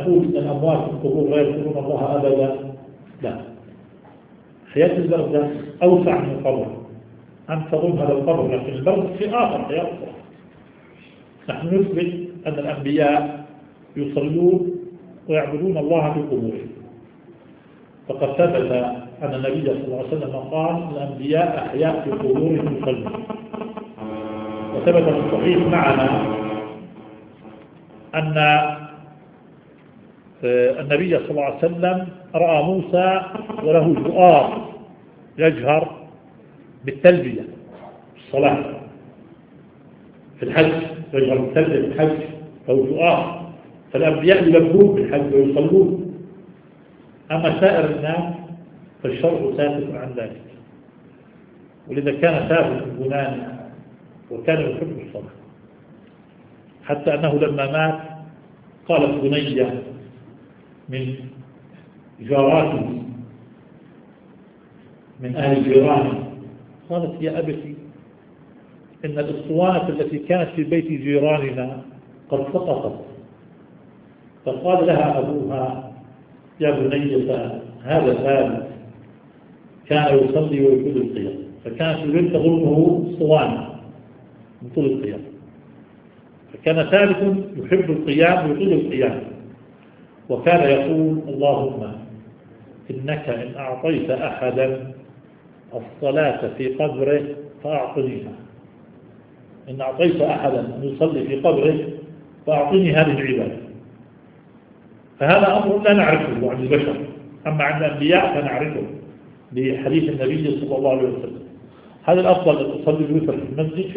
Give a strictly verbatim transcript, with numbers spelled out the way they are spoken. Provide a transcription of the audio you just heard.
نقول أن الأموات في القبور لا يذكرون الله أبدا؟ لا، حياة البرزخ أوسع من القبر. أنت تظن هذا القبر، لكن البرزخ في آخر حياة أخرى. نحن نثبت أن الأنبياء يصلون ويعبدون الله في قبورهم، فقد ثبت أن النبي صلى الله عليه وسلم قال الأنبياء أحياء في قبورهم يصلون. وثبت في الصحيح معنا أن النبي صلى الله عليه وسلم رأى موسى وله جؤار يجهر بالتلبية في الصلاة في الحج، يجهر بالتلبية في الحج له جؤار، فالأنبياء يلبون بالحج ويصلون. أما سائر الناس فالشرع ساكت عن ذلك، ولذا كان ثابت البناني وكان يحب الصلاة، حتى أنه لما مات قالت بنية من جاراته من أهل جيرانه قالت يا أبتي إن الأسطوانة التي كانت في بيت جيراننا قد سقطت. فقال لها أبوها يا بنية هذا ثابت كان يصلي ويطيل القيام، فكانت البنت تظنه اسطوانة من طول القيام، فكان ثابت يحب القيام ويطيل القيام، وكان يقول اللهم إنك إن أعطيت أحدا الصلاة في قبره فأعطنيها، إن أعطيت أحدا أن يصلي في قبره فأعطني هذه العبادة. فهذا أمر لا نعرفه عن البشر، أما عن الأنبياء فنعرفه بحديث النبي صلى الله عليه وسلم. هذا الأفضل أن تصلي الوتر في المسجد